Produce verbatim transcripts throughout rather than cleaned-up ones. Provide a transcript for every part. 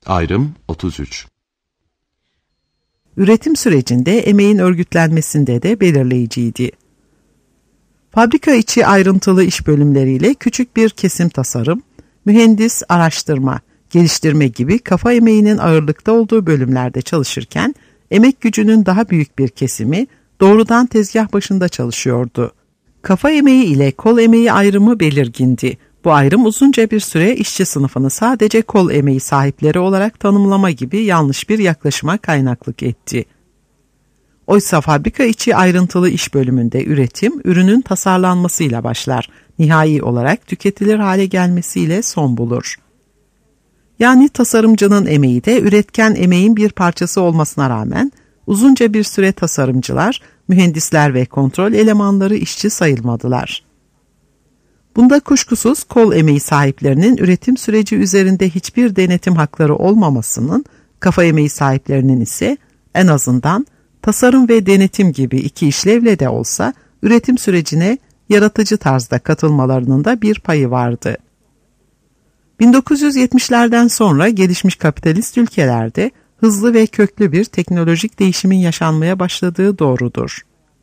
Ayrım otuz üç. Üretim sürecinde emeğin örgütlenmesinde de belirleyiciydi. Fabrika içi ayrıntılı iş bölümleriyle küçük bir kesim tasarım, mühendis, araştırma, geliştirme gibi kafa emeğinin ağırlıkta olduğu bölümlerde çalışırken, emek gücünün daha büyük bir kesimi doğrudan tezgah başında çalışıyordu. Kafa emeği ile kol emeği ayrımı belirgindi. Bu ayrım uzunca bir süre işçi sınıfını sadece kol emeği sahipleri olarak tanımlama gibi yanlış bir yaklaşıma kaynaklık etti. Oysa fabrika içi ayrıntılı iş bölümünde üretim, ürünün tasarlanmasıyla başlar, nihai olarak tüketilir hale gelmesiyle son bulur. Yani tasarımcının emeği de üretken emeğin bir parçası olmasına rağmen, uzunca bir süre tasarımcılar, mühendisler ve kontrol elemanları işçi sayılmadılar. Bunda kuşkusuz kol emeği sahiplerinin üretim süreci üzerinde hiçbir denetim hakları olmamasının, kafa emeği sahiplerinin ise en azından tasarım ve denetim gibi iki işlevle de olsa üretim sürecine yaratıcı tarzda katılmalarının da bir payı vardı. bin dokuz yüz yetmişlerden sonra gelişmiş kapitalist ülkelerde hızlı ve köklü bir teknolojik değişimin yaşanmaya başladığı doğrudur.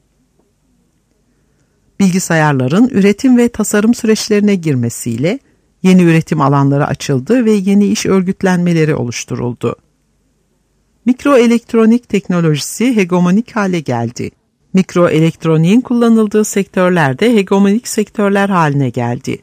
Bilgisayarların üretim ve tasarım süreçlerine girmesiyle yeni üretim alanları açıldı ve yeni iş örgütlenmeleri oluşturuldu. Mikroelektronik teknolojisi hegemonik hale geldi. Mikroelektroniğin kullanıldığı sektörler de hegemonik sektörler haline geldi.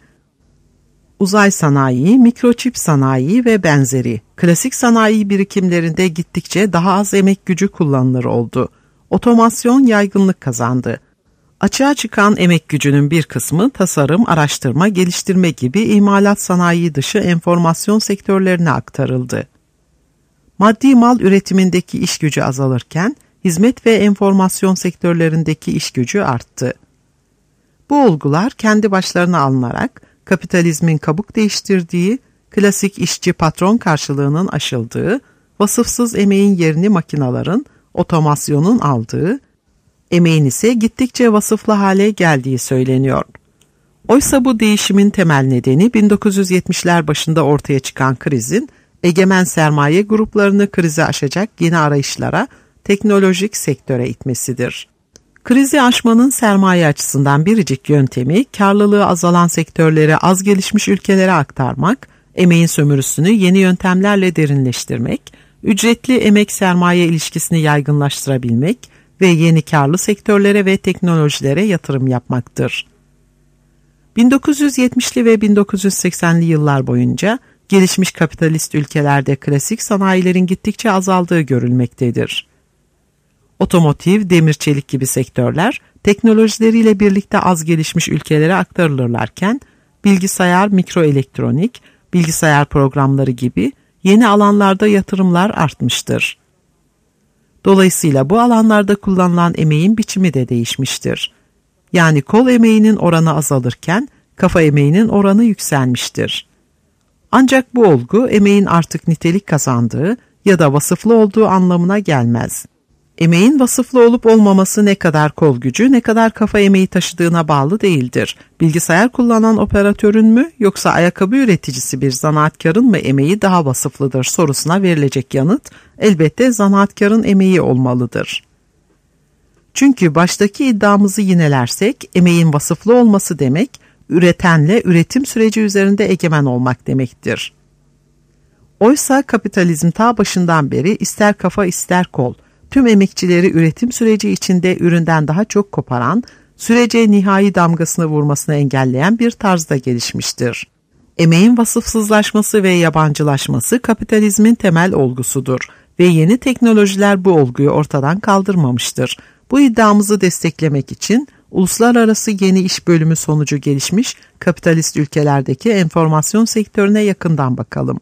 Uzay sanayi, mikroçip sanayi ve benzeri klasik sanayi birikimlerinde gittikçe daha az emek gücü kullanılır oldu. Otomasyon yaygınlık kazandı. Açığa çıkan emek gücünün bir kısmı tasarım, araştırma, geliştirme gibi imalat sanayi dışı enformasyon sektörlerine aktarıldı. Maddi mal üretimindeki iş gücü azalırken, hizmet ve enformasyon sektörlerindeki iş gücü arttı. Bu olgular kendi başlarına alınarak, kapitalizmin kabuk değiştirdiği, klasik işçi-patron karşılığının aşıldığı, vasıfsız emeğin yerini makineların, otomasyonun aldığı, emeğin ise gittikçe vasıflı hale geldiği söyleniyor. Oysa bu değişimin temel nedeni bin dokuz yüz yetmişler başında ortaya çıkan krizin, egemen sermaye gruplarını krizi aşacak yeni arayışlara, teknolojik sektöre itmesidir. Krizi aşmanın sermaye açısından biricik yöntemi, karlılığı azalan sektörleri az gelişmiş ülkelere aktarmak, emeğin sömürüsünü yeni yöntemlerle derinleştirmek, ücretli emek-sermaye ilişkisini yaygınlaştırabilmek ve yeni karlı sektörlere ve teknolojilere yatırım yapmaktır. bin dokuz yüz yetmişli ve bin dokuz yüz seksenli yıllar boyunca gelişmiş kapitalist ülkelerde klasik sanayilerin gittikçe azaldığı görülmektedir. Otomotiv, demir çelik gibi sektörler teknolojileriyle birlikte az gelişmiş ülkelere aktarılırlarken, bilgisayar, mikroelektronik, bilgisayar programları gibi yeni alanlarda yatırımlar artmıştır. Dolayısıyla bu alanlarda kullanılan emeğin biçimi de değişmiştir. Yani kol emeğinin oranı azalırken kafa emeğinin oranı yükselmiştir. Ancak bu olgu emeğin artık nitelik kazandığı ya da vasıflı olduğu anlamına gelmez. Emeğin vasıflı olup olmaması ne kadar kol gücü, ne kadar kafa emeği taşıdığına bağlı değildir. Bilgisayar kullanan operatörün mü yoksa ayakkabı üreticisi bir zanaatkarın mı emeği daha vasıflıdır sorusuna verilecek yanıt elbette zanaatkarın emeği olmalıdır. Çünkü baştaki iddiamızı yinelersek emeğin vasıflı olması demek, üretenle üretim süreci üzerinde egemen olmak demektir. Oysa kapitalizm ta başından beri ister kafa ister kol, tüm emekçileri üretim süreci içinde üründen daha çok koparan, sürece nihai damgasını vurmasını engelleyen bir tarzda gelişmiştir. Emeğin vasıfsızlaşması ve yabancılaşması kapitalizmin temel olgusudur ve yeni teknolojiler bu olguyu ortadan kaldırmamıştır. Bu iddiamızı desteklemek için uluslararası yeni iş bölümü sonucu gelişmiş kapitalist ülkelerdeki enformasyon sektörüne yakından bakalım.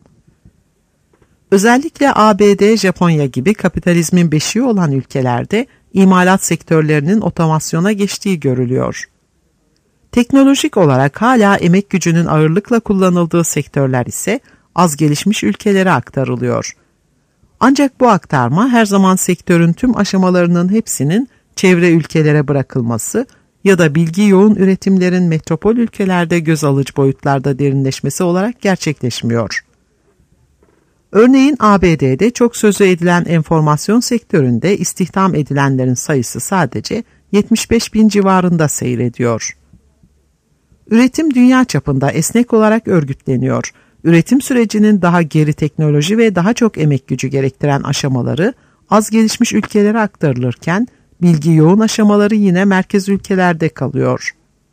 Özellikle A B D, Japonya gibi kapitalizmin beşiği olan ülkelerde imalat sektörlerinin otomasyona geçtiği görülüyor. Teknolojik olarak hala emek gücünün ağırlıkla kullanıldığı sektörler ise az gelişmiş ülkelere aktarılıyor. Ancak bu aktarma her zaman sektörün tüm aşamalarının hepsinin çevre ülkelere bırakılması ya da bilgi yoğun üretimlerin metropol ülkelerde göz alıcı boyutlarda derinleşmesi olarak gerçekleşmiyor. Örneğin A B D'de çok sözü edilen enformasyon sektöründe istihdam edilenlerin sayısı sadece yetmiş beş bin civarında seyrediyor. Üretim dünya çapında esnek olarak örgütleniyor. Üretim sürecinin daha geri teknoloji ve daha çok emek gücü gerektiren aşamaları az gelişmiş ülkelere aktarılırken, bilgi yoğun aşamaları yine merkez ülkelerde kalıyor.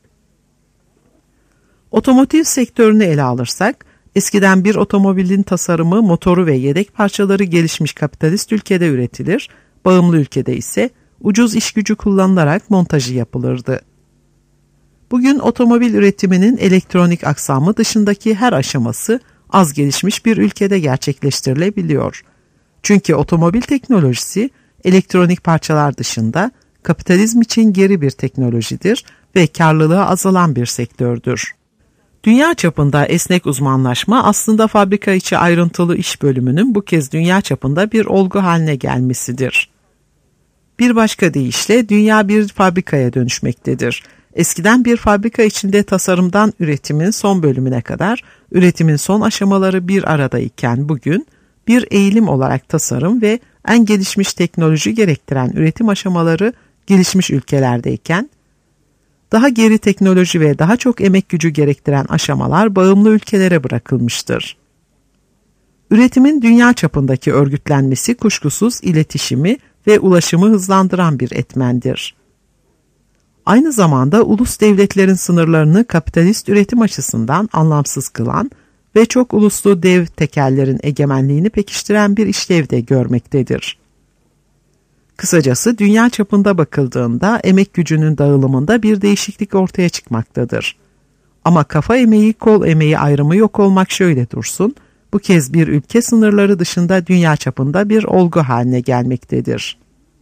Otomotiv sektörünü ele alırsak, eskiden bir otomobilin tasarımı, motoru ve yedek parçaları gelişmiş kapitalist ülkede üretilir, bağımlı ülkede ise ucuz iş gücü kullanılarak montajı yapılırdı. Bugün otomobil üretiminin elektronik aksamı dışındaki her aşaması az gelişmiş bir ülkede gerçekleştirilebiliyor. Çünkü otomobil teknolojisi elektronik parçalar dışında kapitalizm için geri bir teknolojidir ve karlılığı azalan bir sektördür. Dünya çapında esnek uzmanlaşma aslında fabrika içi ayrıntılı iş bölümünün bu kez dünya çapında bir olgu haline gelmesidir. Bir başka deyişle dünya bir fabrikaya dönüşmektedir. Eskiden bir fabrika içinde tasarımdan üretimin son bölümüne kadar üretimin son aşamaları bir aradayken bugün bir eğilim olarak tasarım ve en gelişmiş teknoloji gerektiren üretim aşamaları gelişmiş ülkelerdeyken, daha geri teknoloji ve daha çok emek gücü gerektiren aşamalar bağımlı ülkelere bırakılmıştır. Üretimin dünya çapındaki örgütlenmesi kuşkusuz iletişimi ve ulaşımı hızlandıran bir etmendir. Aynı zamanda ulus devletlerin sınırlarını kapitalist üretim açısından anlamsız kılan ve çok uluslu dev tekellerin egemenliğini pekiştiren bir işlev de görmektedir. Kısacası dünya çapında bakıldığında emek gücünün dağılımında bir değişiklik ortaya çıkmaktadır. Ama kafa emeği, kol emeği ayrımı yok olmak şöyle dursun, bu kez bir ülke sınırları dışında dünya çapında bir olgu haline gelmektedir.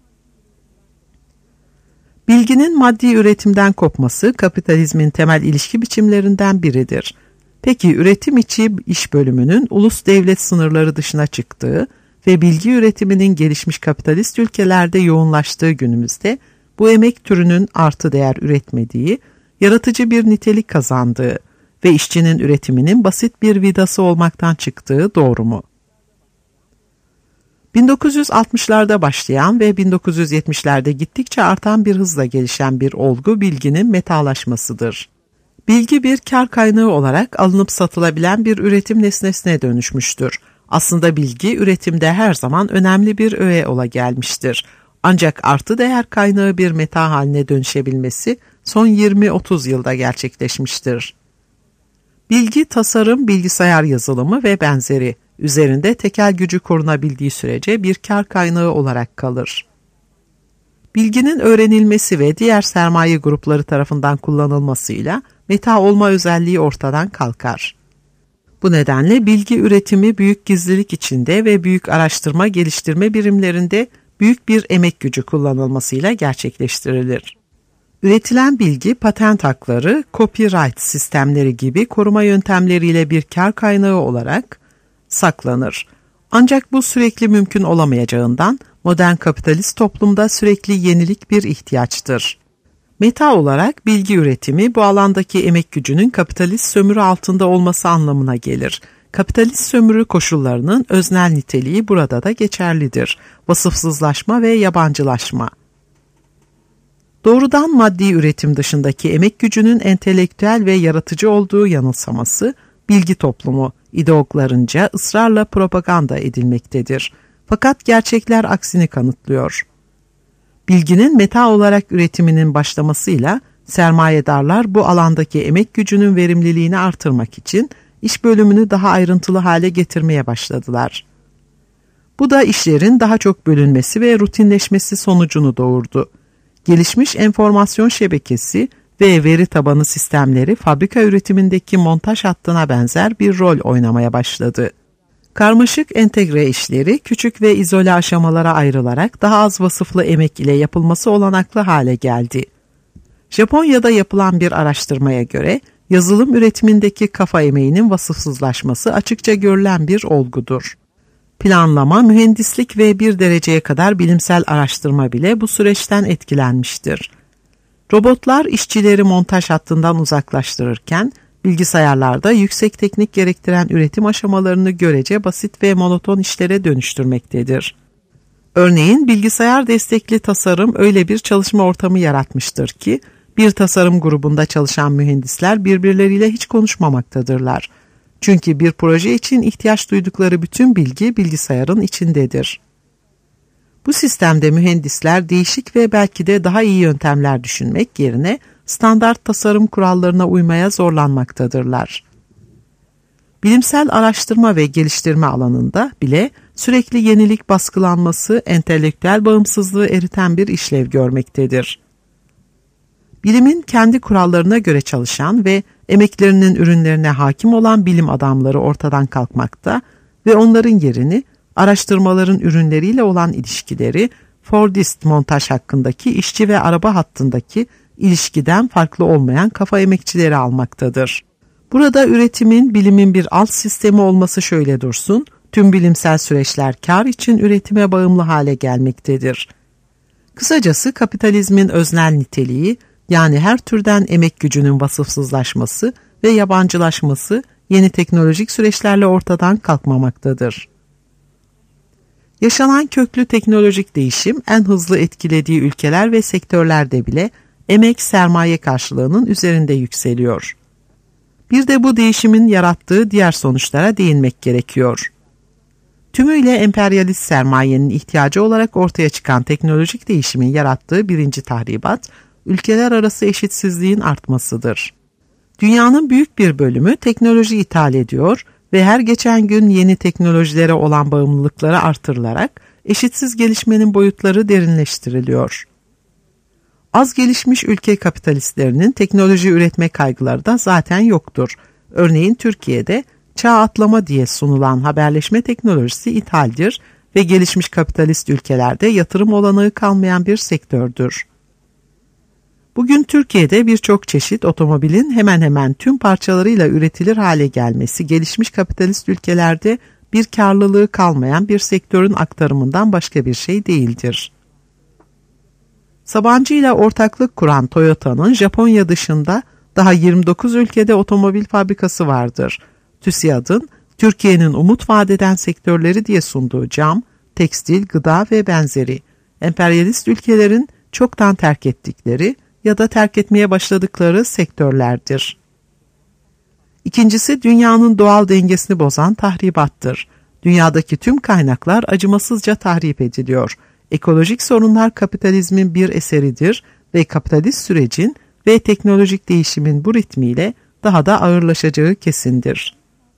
Bilginin maddi üretimden kopması kapitalizmin temel ilişki biçimlerinden biridir. Peki üretim içi iş bölümünün ulus devlet sınırları dışına çıktığı ve bilgi üretiminin gelişmiş kapitalist ülkelerde yoğunlaştığı günümüzde bu emek türünün artı değer üretmediği, yaratıcı bir nitelik kazandığı ve işçinin üretiminin basit bir vidası olmaktan çıktığı doğru mu? bin dokuz yüz altmışlarda başlayan ve bin dokuz yüz yetmişlerde gittikçe artan bir hızla gelişen bir olgu bilginin metalaşmasıdır. Bilgi bir kar kaynağı olarak alınıp satılabilen bir üretim nesnesine dönüşmüştür. Aslında bilgi üretimde her zaman önemli bir öğe ola gelmiştir. Ancak artı değer kaynağı bir meta haline dönüşebilmesi son yirmi otuz yılda gerçekleşmiştir. Bilgi, tasarım, bilgisayar yazılımı ve benzeri üzerinde tekel gücü korunabildiği sürece bir kar kaynağı olarak kalır. Bilginin öğrenilmesi ve diğer sermaye grupları tarafından kullanılmasıyla meta olma özelliği ortadan kalkar. Bu nedenle bilgi üretimi büyük gizlilik içinde ve büyük araştırma geliştirme birimlerinde büyük bir emek gücü kullanılmasıyla gerçekleştirilir. Üretilen bilgi, patent hakları, copyright sistemleri gibi koruma yöntemleriyle bir kar kaynağı olarak saklanır. Ancak bu sürekli mümkün olamayacağından modern kapitalist toplumda sürekli yenilik bir ihtiyaçtır. Meta olarak bilgi üretimi bu alandaki emek gücünün kapitalist sömürü altında olması anlamına gelir. Kapitalist sömürü koşullarının öznel niteliği burada da geçerlidir. Vasıfsızlaşma ve yabancılaşma. Doğrudan maddi üretim dışındaki emek gücünün entelektüel ve yaratıcı olduğu yanılsaması, bilgi toplumu ideologlarınca ısrarla propaganda edilmektedir. Fakat gerçekler aksini kanıtlıyor. Bilginin meta olarak üretiminin başlamasıyla sermayedarlar bu alandaki emek gücünün verimliliğini artırmak için iş bölümünü daha ayrıntılı hale getirmeye başladılar. Bu da işlerin daha çok bölünmesi ve rutinleşmesi sonucunu doğurdu. Gelişmiş enformasyon şebekesi ve veri tabanı sistemleri fabrika üretimindeki montaj hattına benzer bir rol oynamaya başladı. Karmaşık entegre işleri küçük ve izole aşamalara ayrılarak daha az vasıflı emek ile yapılması olanaklı hale geldi. Japonya'da yapılan bir araştırmaya göre yazılım üretimindeki kafa emeğinin vasıfsızlaşması açıkça görülen bir olgudur. Planlama, mühendislik ve bir dereceye kadar bilimsel araştırma bile bu süreçten etkilenmiştir. Robotlar işçileri montaj hattından uzaklaştırırken Bilgisayarlarda yüksek teknik gerektiren üretim aşamalarını görece basit ve monoton işlere dönüştürmektedir. Örneğin bilgisayar destekli tasarım öyle bir çalışma ortamı yaratmıştır ki, bir tasarım grubunda çalışan mühendisler birbirleriyle hiç konuşmamaktadırlar. Çünkü bir proje için ihtiyaç duydukları bütün bilgi bilgisayarın içindedir. Bu sistemde mühendisler değişik ve belki de daha iyi yöntemler düşünmek yerine standart tasarım kurallarına uymaya zorlanmaktadırlar. Bilimsel araştırma ve geliştirme alanında bile sürekli yenilik baskılanması entelektüel bağımsızlığı eriten bir işlev görmektedir. Bilimin kendi kurallarına göre çalışan ve emeklerinin ürünlerine hakim olan bilim adamları ortadan kalkmakta ve onların yerini araştırmaların ürünleriyle olan ilişkileri Fordist montaj hakkındaki işçi ve araba hattındaki ilişkiden farklı olmayan kafa emekçileri almaktadır. Burada üretimin bilimin bir alt sistemi olması şöyle dursun, tüm bilimsel süreçler kar için üretime bağımlı hale gelmektedir. Kısacası kapitalizmin öznel niteliği, yani her türden emek gücünün vasıfsızlaşması ve yabancılaşması yeni teknolojik süreçlerle ortadan kalkmamaktadır. Yaşanan köklü teknolojik değişim en hızlı etkilediği ülkeler ve sektörlerde bile emek sermaye karşılığının üzerinde yükseliyor. Bir de bu değişimin yarattığı diğer sonuçlara değinmek gerekiyor. Tümüyle emperyalist sermayenin ihtiyacı olarak ortaya çıkan teknolojik değişimin yarattığı birinci tahribat, ülkeler arası eşitsizliğin artmasıdır. Dünyanın büyük bir bölümü teknoloji ithal ediyor ve her geçen gün yeni teknolojilere olan bağımlılıkları artırılarak eşitsiz gelişmenin boyutları derinleştiriliyor. Az gelişmiş ülke kapitalistlerinin teknoloji üretme kaygıları da zaten yoktur. Örneğin Türkiye'de çağ atlama diye sunulan haberleşme teknolojisi ithaldir ve gelişmiş kapitalist ülkelerde yatırım olanağı kalmayan bir sektördür. Bugün Türkiye'de birçok çeşit otomobilin hemen hemen tüm parçalarıyla üretilir hale gelmesi gelişmiş kapitalist ülkelerde bir karlılığı kalmayan bir sektörün aktarımından başka bir şey değildir. Sabancı ile ortaklık kuran Toyota'nın Japonya dışında daha yirmi dokuz ülkede otomobil fabrikası vardır. TÜSİAD'ın Türkiye'nin umut vadeden sektörleri diye sunduğu cam, tekstil, gıda ve benzeri emperyalist ülkelerin çoktan terk ettikleri ya da terk etmeye başladıkları sektörlerdir. İkincisi dünyanın doğal dengesini bozan tahribattır. Dünyadaki tüm kaynaklar acımasızca tahrip ediliyor. Ekolojik sorunlar kapitalizmin bir eseridir ve kapitalist sürecin ve teknolojik değişimin bu ritmiyle daha da ağırlaşacağı kesindir.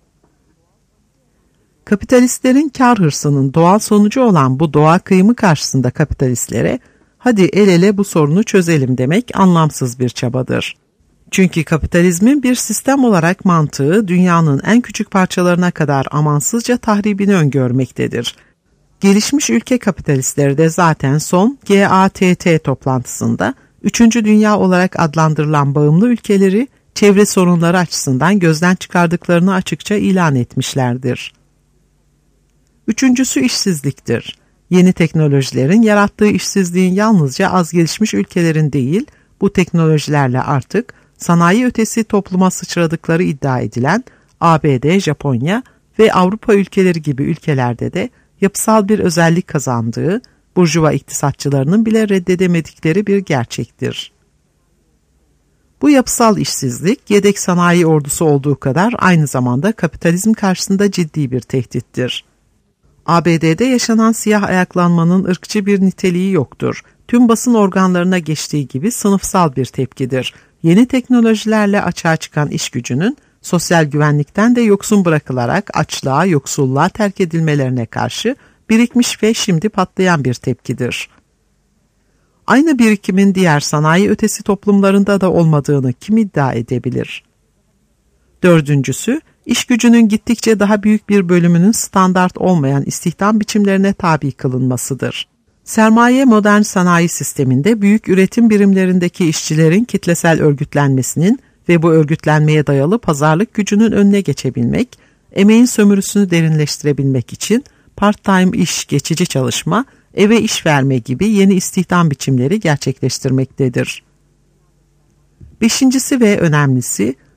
Kapitalistlerin kar hırsının doğal sonucu olan bu doğa kıyımı karşısında kapitalistlere hadi el ele bu sorunu çözelim demek anlamsız bir çabadır. Çünkü kapitalizmin bir sistem olarak mantığı dünyanın en küçük parçalarına kadar amansızca tahribini öngörmektedir. Gelişmiş ülke kapitalistleri de zaten son G A T T toplantısında üçüncü Dünya olarak adlandırılan bağımlı ülkeleri çevre sorunları açısından gözden çıkardıklarını açıkça ilan etmişlerdir. Üçüncüsü işsizliktir. Yeni teknolojilerin yarattığı işsizliğin yalnızca az gelişmiş ülkelerin değil, bu teknolojilerle artık sanayi ötesi topluma sıçradıkları iddia edilen A B D, Japonya ve Avrupa ülkeleri gibi ülkelerde de yapısal bir özellik kazandığı, burjuva iktisatçılarının bile reddedemedikleri bir gerçektir. Bu yapısal işsizlik, yedek sanayi ordusu olduğu kadar aynı zamanda kapitalizm karşısında ciddi bir tehdittir. A B D'de yaşanan siyah ayaklanmanın ırkçı bir niteliği yoktur. Tüm basın organlarına geçtiği gibi sınıfsal bir tepkidir. Yeni teknolojilerle açığa çıkan iş gücünün sosyal güvenlikten de yoksun bırakılarak açlığa, yoksulluğa terk edilmelerine karşı birikmiş ve şimdi patlayan bir tepkidir. Aynı birikimin diğer sanayi ötesi toplumlarında da olmadığını kim iddia edebilir? Dördüncüsü, iş gücünün gittikçe daha büyük bir bölümünün standart olmayan istihdam biçimlerine tabi kılınmasıdır. Sermaye modern sanayi sisteminde büyük üretim birimlerindeki işçilerin kitlesel örgütlenmesinin ve bu örgütlenmeye dayalı pazarlık gücünün önüne geçebilmek, emeğin sömürüsünü derinleştirebilmek için part-time iş, geçici çalışma, eve iş verme gibi yeni istihdam biçimleri gerçekleştirmektedir. Beşincisi ve önemlisi,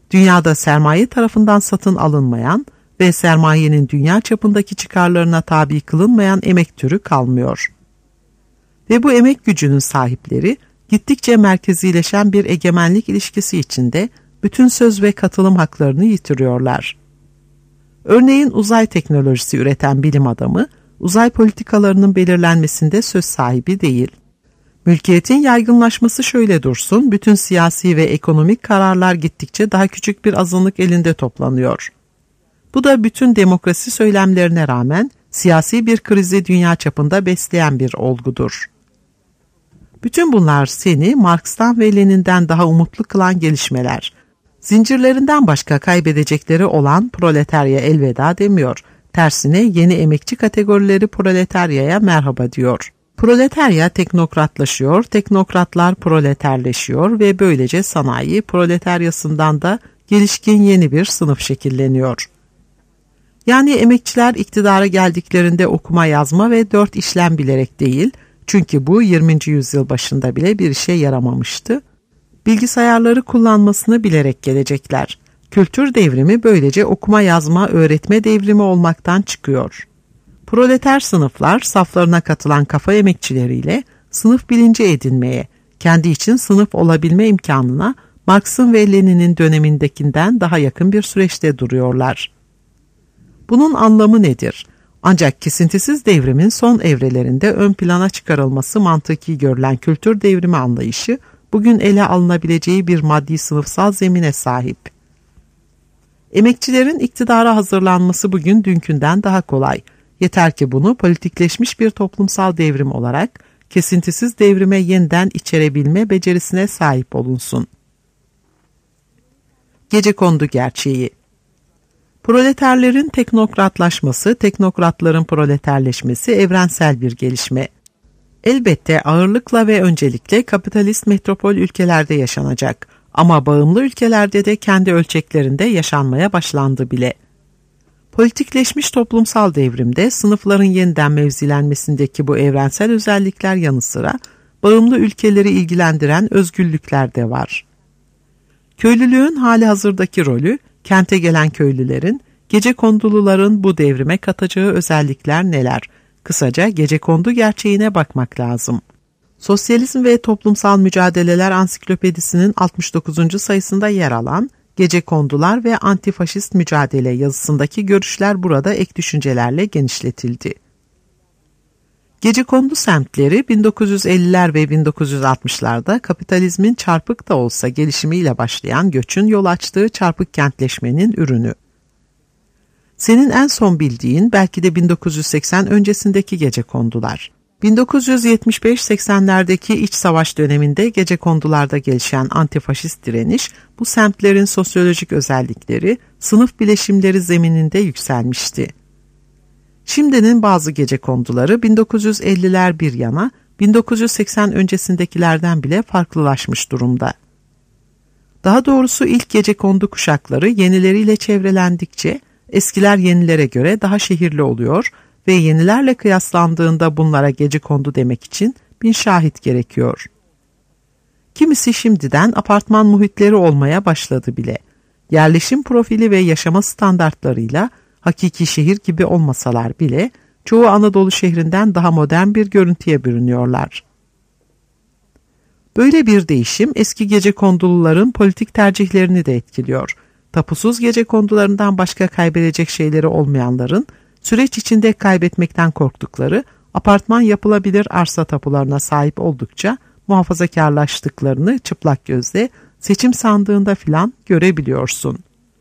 Dünyada sermaye tarafından satın alınmayan ve sermayenin dünya çapındaki çıkarlarına tabi kılınmayan emek türü kalmıyor. Ve bu emek gücünün sahipleri gittikçe merkezileşen bir egemenlik ilişkisi içinde bütün söz ve katılım haklarını yitiriyorlar. Örneğin uzay teknolojisi üreten bilim adamı, uzay politikalarının belirlenmesinde söz sahibi değil. Mülkiyetin yaygınlaşması şöyle dursun, bütün siyasi ve ekonomik kararlar gittikçe daha küçük bir azınlık elinde toplanıyor. Bu da bütün demokrasi söylemlerine rağmen siyasi bir krizi dünya çapında besleyen bir olgudur. Bütün bunlar seni Marx'tan ve Lenin'den daha umutlu kılan gelişmeler. Zincirlerinden başka kaybedecekleri olan proletarya elveda demiyor. Tersine yeni emekçi kategorileri proletaryaya merhaba diyor. Proletarya teknokratlaşıyor, teknokratlar proleterleşiyor ve böylece sanayi proletaryasından da gelişkin yeni bir sınıf şekilleniyor. Yani emekçiler iktidara geldiklerinde okuma yazma ve dört işlem bilerek değil, çünkü bu yirminci yüzyıl başında bile bir işe yaramamıştı, bilgisayarları kullanmasını bilerek gelecekler. Kültür devrimi böylece okuma yazma öğretme devrimi olmaktan çıkıyor. Proleter sınıflar saflarına katılan kafa emekçileriyle sınıf bilinci edinmeye, kendi için sınıf olabilme imkanına Marx'ın ve Lenin'in dönemindekinden daha yakın bir süreçte duruyorlar. Bunun anlamı nedir? Ancak kesintisiz devrimin son evrelerinde ön plana çıkarılması mantıki görülen kültür devrimi anlayışı bugün ele alınabileceği bir maddi sınıfsal zemine sahip. Emekçilerin iktidara hazırlanması bugün dünkünden daha kolay. Yeter ki bunu politikleşmiş bir toplumsal devrim olarak kesintisiz devrime yeniden içerebilme becerisine sahip olunsun. Gecekondu gerçeği. Proleterlerin teknokratlaşması, teknokratların proleterleşmesi evrensel bir gelişme. Elbette ağırlıkla ve öncelikle kapitalist metropol ülkelerde yaşanacak ama bağımlı ülkelerde de kendi ölçeklerinde yaşanmaya başlandı bile. Politikleşmiş toplumsal devrimde sınıfların yeniden mevzilenmesindeki bu evrensel özellikler yanı sıra bağımlı ülkeleri ilgilendiren özgürlükler de var. Köylülüğün hali hazırdaki rolü, kente gelen köylülerin, gecekonduluların bu devrime katacağı özellikler neler? Kısaca gecekondu gerçeğine bakmak lazım. Sosyalizm ve Toplumsal Mücadeleler Ansiklopedisi'nin altmış dokuzuncu sayısında yer alan Gecekondular ve Antifaşist Mücadele yazısındaki görüşler burada ek düşüncelerle genişletildi. Gecekondu semtleri bin dokuz yüz elliler ve bin dokuz yüz altmışlarda kapitalizmin çarpık da olsa gelişimiyle başlayan göçün yol açtığı çarpık kentleşmenin ürünü. Senin en son bildiğin belki de bin dokuz yüz seksen öncesindeki gecekondular. bin dokuz yüz yetmiş beş seksenlerdeki iç savaş döneminde gecekondularda gelişen antifaşist direniş, bu semtlerin sosyolojik özellikleri, sınıf bileşimleri zemininde yükselmişti. Şimdinin bazı gecekonduları bin dokuz yüz elliler bir yana, bin dokuz yüz seksen öncesindekilerden bile farklılaşmış durumda. Daha doğrusu ilk gecekondu kuşakları yenileriyle çevrelendikçe, eskiler yenilere göre daha şehirli oluyor ve yenilerle kıyaslandığında bunlara gecekondu demek için bin şahit gerekiyor. Kimisi şimdiden apartman muhitleri olmaya başladı bile. Yerleşim profili ve yaşama standartlarıyla hakiki şehir gibi olmasalar bile çoğu Anadolu şehrinden daha modern bir görüntüye bürünüyorlar. Böyle bir değişim eski gecekonduluların politik tercihlerini de etkiliyor. Tapusuz gecekondularından başka kaybedecek şeyleri olmayanların süreç içinde kaybetmekten korktukları apartman yapılabilir arsa tapularına sahip oldukça muhafazakarlaştıklarını çıplak gözle seçim sandığında filan görebiliyorsun.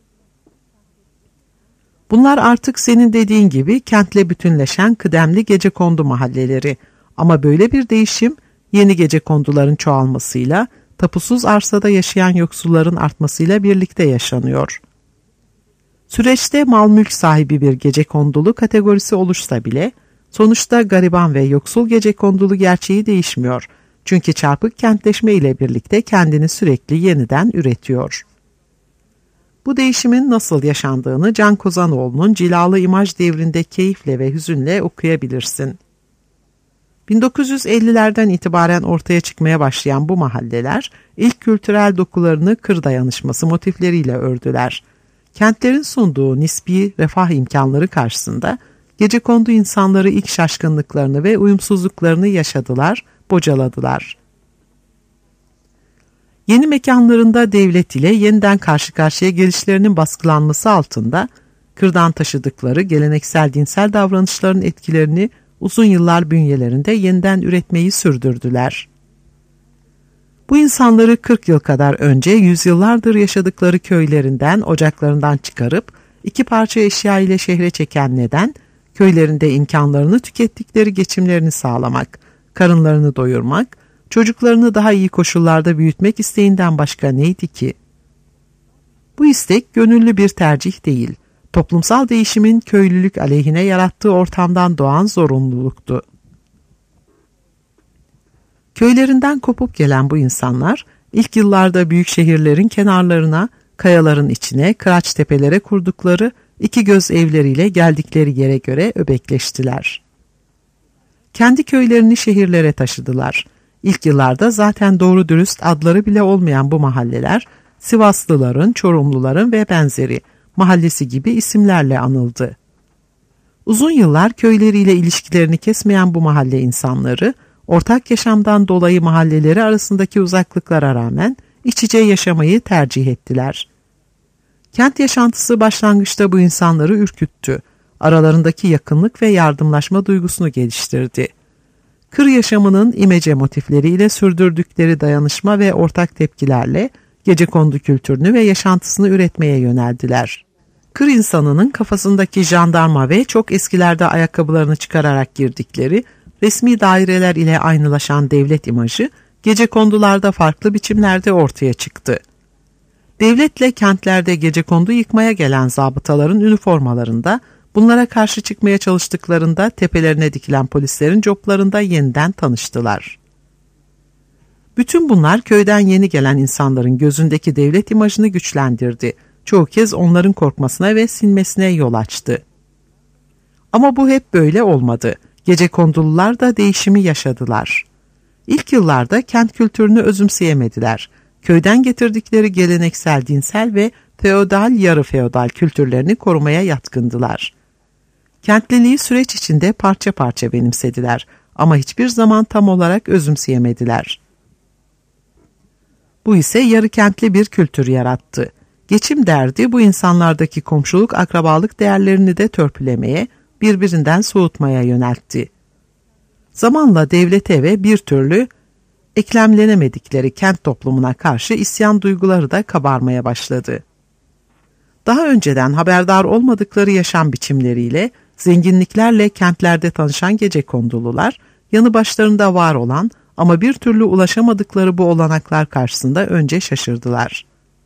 Bunlar artık senin dediğin gibi kentle bütünleşen kıdemli gecekondu mahalleleri. Ama böyle bir değişim yeni gecekonduların çoğalmasıyla, tapusuz arsada yaşayan yoksulların artmasıyla birlikte yaşanıyor. Süreçte mal mülk sahibi bir gecekondulu kategorisi oluşsa bile, sonuçta gariban ve yoksul gecekondulu gerçeği değişmiyor. Çünkü çarpık kentleşme ile birlikte kendini sürekli yeniden üretiyor. Bu değişimin nasıl yaşandığını Can Kozanoğlu'nun Cilalı İmaj Devri'nde keyifle ve hüzünle okuyabilirsin. bin dokuz yüz ellilerden itibaren ortaya çıkmaya başlayan bu mahalleler, ilk kültürel dokularını kır dayanışması motifleriyle ördüler. Kentlerin sunduğu nispi refah imkanları karşısında, gecekondu insanları ilk şaşkınlıklarını ve uyumsuzluklarını yaşadılar, bocaladılar. Yeni mekanlarında devlet ile yeniden karşı karşıya gelişlerinin baskılanması altında, kırdan taşıdıkları geleneksel dinsel davranışların etkilerini uzun yıllar bünyelerinde yeniden üretmeyi sürdürdüler. Bu insanları kırk yıl kadar önce yüzyıllardır yaşadıkları köylerinden, ocaklarından çıkarıp iki parça eşya ile şehre çeken neden, köylerinde imkanlarını tükettikleri geçimlerini sağlamak, karınlarını doyurmak, çocuklarını daha iyi koşullarda büyütmek isteğinden başka neydi ki? Bu istek gönüllü bir tercih değil, toplumsal değişimin köylülük aleyhine yarattığı ortamdan doğan zorunluluktu. Köylerinden kopup gelen bu insanlar, ilk yıllarda büyük şehirlerin kenarlarına, kayaların içine, kıraç tepelere kurdukları iki göz evleriyle geldikleri yere göre öbekleştiler. Kendi köylerini şehirlere taşıdılar. İlk yıllarda zaten doğru dürüst adları bile olmayan bu mahalleler, Sivaslıların, Çorumluların ve benzeri mahallesi gibi isimlerle anıldı. Uzun yıllar köyleriyle ilişkilerini kesmeyen bu mahalle insanları, ortak yaşamdan dolayı mahalleleri arasındaki uzaklıklara rağmen iç içe yaşamayı tercih ettiler. Kent yaşantısı başlangıçta bu insanları ürküttü. Aralarındaki yakınlık ve yardımlaşma duygusunu geliştirdi. Kır yaşamının imece motifleriyle sürdürdükleri dayanışma ve ortak tepkilerle gecekondu kültürünü ve yaşantısını üretmeye yöneldiler. Kır insanının kafasındaki jandarma ve çok eskilerde ayakkabılarını çıkararak girdikleri resmi daireler ile aynılaşan devlet imajı gecekondularda farklı biçimlerde ortaya çıktı. Devletle kentlerde gecekondu yıkmaya gelen zabıtaların üniformalarında, bunlara karşı çıkmaya çalıştıklarında tepelerine dikilen polislerin coplarında yeniden tanıştılar. Bütün bunlar köyden yeni gelen insanların gözündeki devlet imajını güçlendirdi. Çoğu kez onların korkmasına ve sinmesine yol açtı. Ama bu hep böyle olmadı. Gecekondulular da değişimi yaşadılar. İlk yıllarda kent kültürünü özümseyemediler. Köyden getirdikleri geleneksel dinsel ve feodal yarı feodal kültürlerini korumaya yatkındılar. Kentliliği süreç içinde parça parça benimsediler ama hiçbir zaman tam olarak özümseyemediler. Bu ise yarı kentli bir kültür yarattı. Geçim derdi bu insanlardaki komşuluk akrabalık değerlerini de törpülemeye, birbirinden soğutmaya yöneltti. Zamanla devlete ve bir türlü eklemlenemedikleri kent toplumuna karşı isyan duyguları da kabarmaya başladı. Daha önceden haberdar olmadıkları yaşam biçimleriyle, zenginliklerle kentlerde tanışan gecekondulular, yanı başlarında var olan ama bir türlü ulaşamadıkları bu olanaklar karşısında önce şaşırdılar.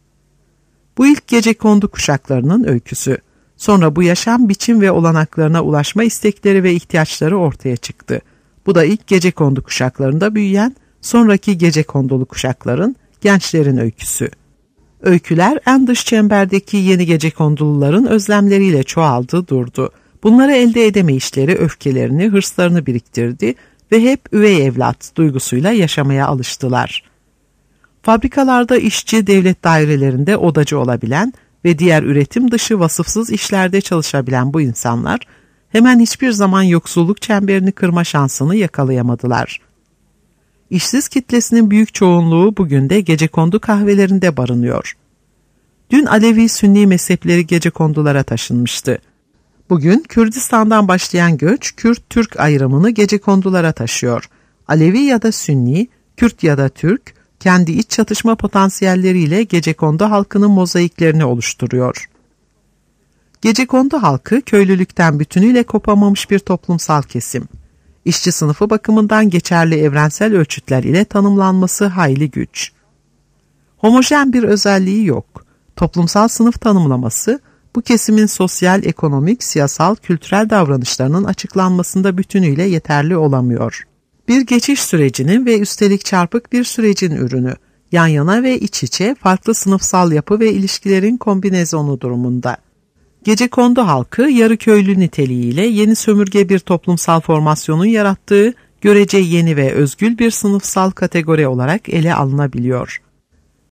Bu ilk gecekondu kuşaklarının öyküsü. Sonra bu yaşam biçim ve olanaklarına ulaşma istekleri ve ihtiyaçları ortaya çıktı. Bu da ilk gecekondu kuşaklarında büyüyen, sonraki gecekondulu kuşakların, gençlerin öyküsü. Öyküler en dış çemberdeki yeni gecekonduluların özlemleriyle çoğaldı durdu. Bunları elde edemeyişleri öfkelerini, hırslarını biriktirdi ve hep üvey evlat duygusuyla yaşamaya alıştılar. Fabrikalarda işçi, devlet dairelerinde odacı olabilen ve diğer üretim dışı vasıfsız işlerde çalışabilen bu insanlar, hemen hiçbir zaman yoksulluk çemberini kırma şansını yakalayamadılar. İşsiz kitlesinin büyük çoğunluğu bugün de gecekondu kahvelerinde barınıyor. Dün Alevi-Sünni mezhepleri gecekondulara taşınmıştı. Bugün Kürdistan'dan başlayan göç, Kürt-Türk ayrımını gecekondulara taşıyor. Alevi ya da Sünni, Kürt ya da Türk, kendi iç çatışma potansiyelleriyle gecekondu halkının mozaiklerini oluşturuyor. Gecekondu halkı, köylülükten bütünüyle kopamamış bir toplumsal kesim. İşçi sınıfı bakımından geçerli evrensel ölçütler ile tanımlanması hayli güç. Homojen bir özelliği yok. Toplumsal sınıf tanımlaması, bu kesimin sosyal, ekonomik, siyasal, kültürel davranışlarının açıklanmasında bütünüyle yeterli olamıyor. Bir geçiş sürecinin ve üstelik çarpık bir sürecin ürünü, yan yana ve iç içe farklı sınıfsal yapı ve ilişkilerin kombinezonu durumunda. Gecekondu halkı yarı köylü niteliğiyle yeni sömürge bir toplumsal formasyonun yarattığı görece yeni ve özgül bir sınıfsal kategori olarak ele alınabiliyor.